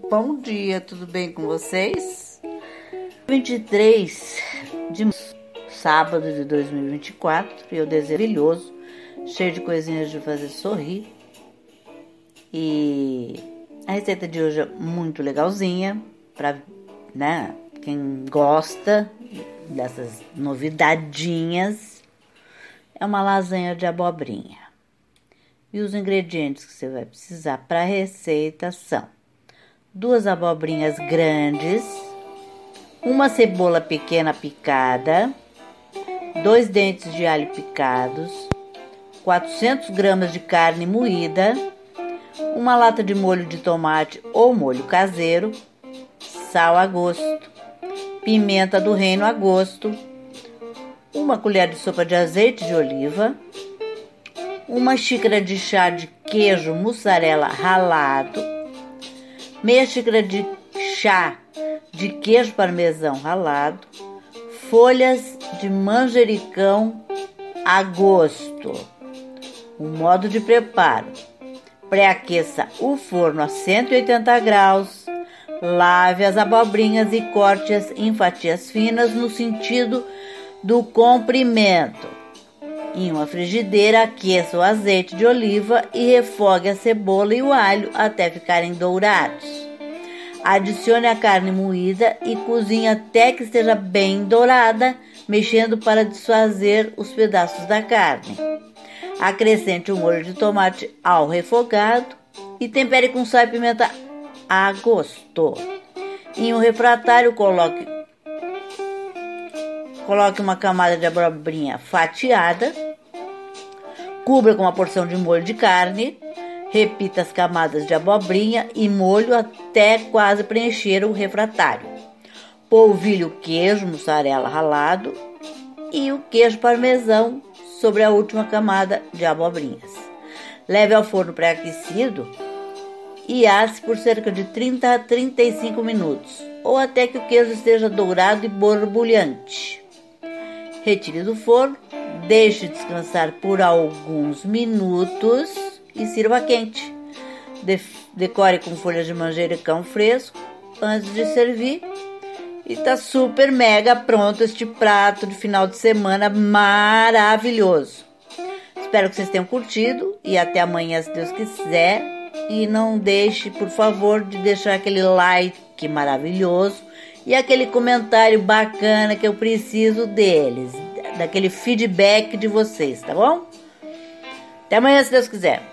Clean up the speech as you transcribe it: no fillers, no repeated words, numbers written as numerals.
Bom dia, tudo bem com vocês? 23 de sábado de 2024, e eu desejo maravilhoso, cheio de coisinhas de fazer sorrir. E a receita de hoje é muito legalzinha, para, quem gosta dessas novidadinhas. É uma lasanha de abobrinha. E os ingredientes que você vai precisar para a receita são 2 abobrinhas grandes, uma cebola pequena picada, 2 dentes de alho picados, 400 gramas de carne moída, uma lata de molho de tomate ou molho caseiro, sal a gosto, pimenta do reino a gosto, uma colher de sopa de azeite de oliva, uma xícara de chá de queijo mussarela ralado, meia xícara de chá de queijo parmesão ralado, folhas de manjericão a gosto. O modo de preparo: pré-aqueça o forno a 180 graus, lave as abobrinhas e corte-as em fatias finas no sentido do comprimento. Em uma frigideira, aqueça o azeite de oliva e refogue a cebola e o alho até ficarem dourados. Adicione a carne moída e cozinhe até que esteja bem dourada, mexendo para desfazer os pedaços da carne. Acrescente o molho de tomate ao refogado e tempere com sal e pimenta a gosto. Em um refratário, coloque uma camada de abobrinha fatiada, cubra com uma porção de molho de carne, repita as camadas de abobrinha e molho até quase preencher o refratário. Polvilhe o queijo mussarela ralado e o queijo parmesão sobre a última camada de abobrinhas. Leve ao forno pré-aquecido e asse por cerca de 30 a 35 minutos, ou até que o queijo esteja dourado e borbulhante. Retire do forno, deixe descansar por alguns minutos e sirva quente. Decore com folhas de manjericão fresco antes de servir. E tá super mega pronto este prato de final de semana maravilhoso. Espero que vocês tenham curtido e até amanhã, se Deus quiser. E não deixe, por favor, de deixar aquele like maravilhoso e aquele comentário bacana que eu preciso deles, daquele feedback de vocês, tá bom? Até amanhã, se Deus quiser.